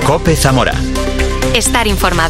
COPE Zamora. Estar informado.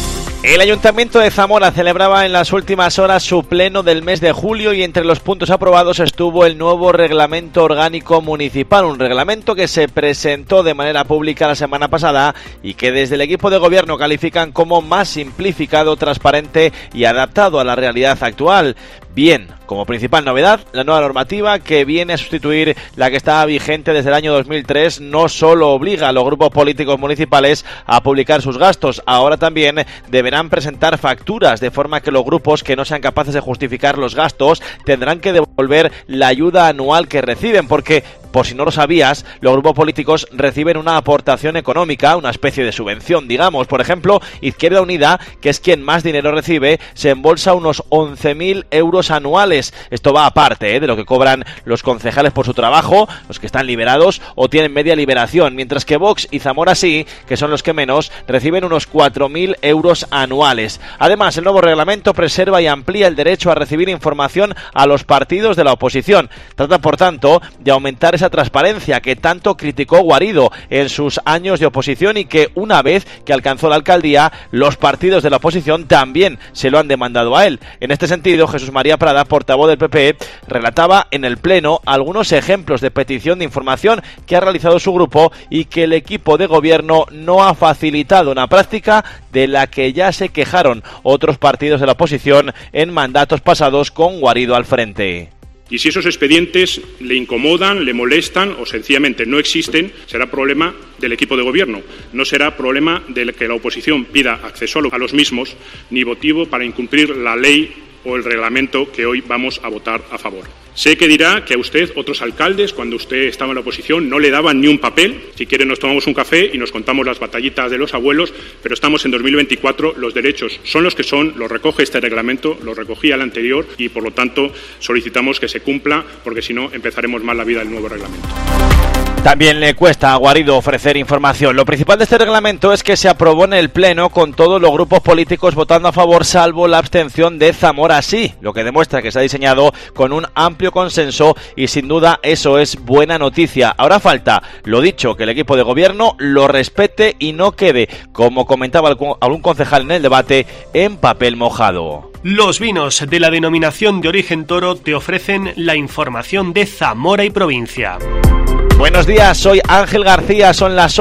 El Ayuntamiento de Zamora celebraba en las últimas horas su pleno del mes de julio y entre los puntos aprobados estuvo el nuevo Reglamento Orgánico Municipal, un reglamento que se presentó de manera pública la semana pasada y que desde el equipo de gobierno califican como más simplificado, transparente y adaptado a la realidad actual. Bien, como principal novedad, la nueva normativa que viene a sustituir la que estaba vigente desde el año 2003 no solo obliga a los grupos políticos municipales a publicar sus gastos, ahora también deberán presentar facturas, de forma que los grupos que no sean capaces de justificar los gastos tendrán que devolver la ayuda anual que reciben, porque, por si no lo sabías, los grupos políticos reciben una aportación económica, una especie de subvención, digamos. Por ejemplo, Izquierda Unida, que es quien más dinero recibe, se embolsa unos 11.000 euros anuales. Esto va aparte de lo que cobran los concejales por su trabajo, los que están liberados o tienen media liberación, mientras que Vox y Zamora Sí, que son los que menos, reciben unos 4.000 euros anuales. Además, el nuevo reglamento preserva y amplía el derecho a recibir información a los partidos de la oposición. Trata, por tanto, de aumentar esa transparencia que tanto criticó Guarido en sus años de oposición y que, una vez que alcanzó la alcaldía, los partidos de la oposición también se lo han demandado a él. En este sentido, Jesús María Prada, portavoz del PP, relataba en el pleno algunos ejemplos de petición de información que ha realizado su grupo y que el equipo de gobierno no ha facilitado, una práctica de la que ya se quejaron otros partidos de la oposición en mandatos pasados con Guarido al frente. Y si esos expedientes le incomodan, le molestan o sencillamente no existen, será problema del equipo de gobierno. No será problema de que la oposición pida acceso a los mismos, ni motivo para incumplir la ley o el reglamento que hoy vamos a votar a favor. Sé que dirá que a usted, otros alcaldes, cuando usted estaba en la oposición, no le daban ni un papel. Si quiere nos tomamos un café y nos contamos las batallitas de los abuelos, pero estamos en 2024, los derechos son los que son, los recoge este reglamento, los recogía el anterior y, por lo tanto, solicitamos que se cumpla, porque si no, empezaremos mal la vida del nuevo reglamento. También le cuesta a Guarido ofrecer información. Lo principal de este reglamento es que se aprobó en el Pleno con todos los grupos políticos votando a favor, salvo la abstención de Zamora Sí, lo que demuestra que se ha diseñado con un amplio consenso y sin duda eso es buena noticia. Ahora falta, lo dicho, que el equipo de gobierno lo respete y no quede, como comentaba algún concejal en el debate, en papel mojado. Los vinos de la denominación de origen Toro te ofrecen la información de Zamora y provincia. Buenos días, soy Ángel García, son las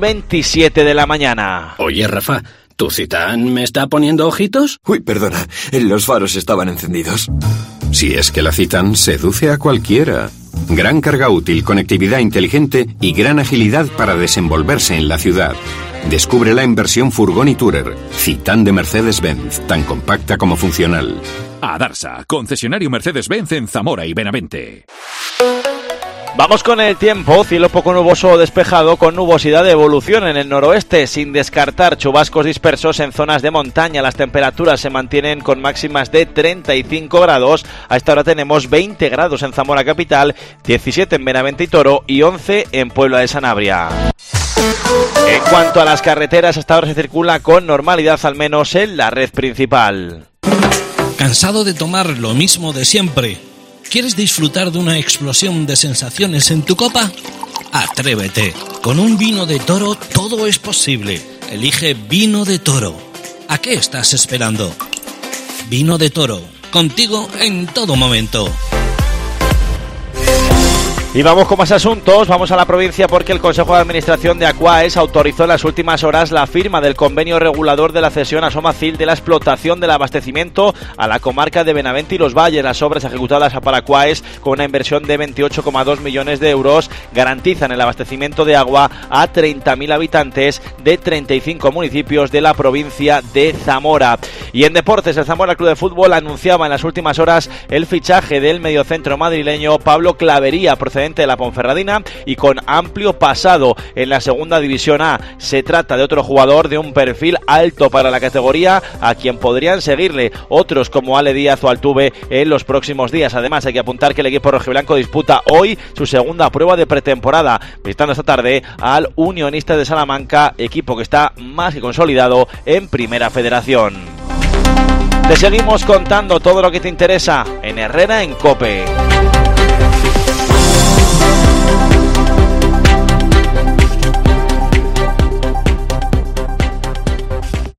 8:27 de la mañana. Oye, Rafa, ¿tu Citán me está poniendo ojitos? Uy, perdona, los faros estaban encendidos. Si es que la Citán seduce a cualquiera. Gran carga útil, conectividad inteligente y gran agilidad para desenvolverse en la ciudad. Descúbrela en versión furgón y tourer. Citán de Mercedes-Benz, tan compacta como funcional. Adarsa, concesionario Mercedes-Benz en Zamora y Benavente. Vamos con el tiempo, cielo poco nuboso o despejado con nubosidad de evolución en el noroeste, sin descartar chubascos dispersos en zonas de montaña. Las temperaturas se mantienen con máximas de 35 grados. A esta hora tenemos 20 grados en Zamora capital, 17 en Benavente y Toro y 11 en Puebla de Sanabria. En cuanto a las carreteras, hasta ahora se circula con normalidad, al menos en la red principal. ¿Cansado de tomar lo mismo de siempre? ¿Quieres disfrutar de una explosión de sensaciones en tu copa? Atrévete. Con un vino de Toro todo es posible. Elige Vino de Toro. ¿A qué estás esperando? Vino de Toro. Contigo en todo momento. Y vamos con más asuntos, vamos a la provincia porque el Consejo de Administración de Aquaes autorizó en las últimas horas la firma del convenio regulador de la cesión a Somacil de la explotación del abastecimiento a la comarca de Benavente y Los Valles. Las obras ejecutadas para Aquaes con una inversión de 28,2 millones de euros garantizan el abastecimiento de agua a 30.000 habitantes de 35 municipios de la provincia de Zamora. Y en deportes, el Zamora Club de Fútbol anunciaba en las últimas horas el fichaje del mediocentro madrileño Pablo Clavería, procedente de la Ponferradina y con amplio pasado en la segunda división A. Se trata de otro jugador de un perfil alto para la categoría, a quien podrían seguirle otros como Ale Díaz o Altuve en los próximos días. Además, hay que apuntar que el equipo rojiblanco disputa hoy su segunda prueba de pretemporada, visitando esta tarde al Unionistas de Salamanca, equipo que está más que consolidado en Primera Federación. Te seguimos contando todo lo que te interesa en Herrera en COPE.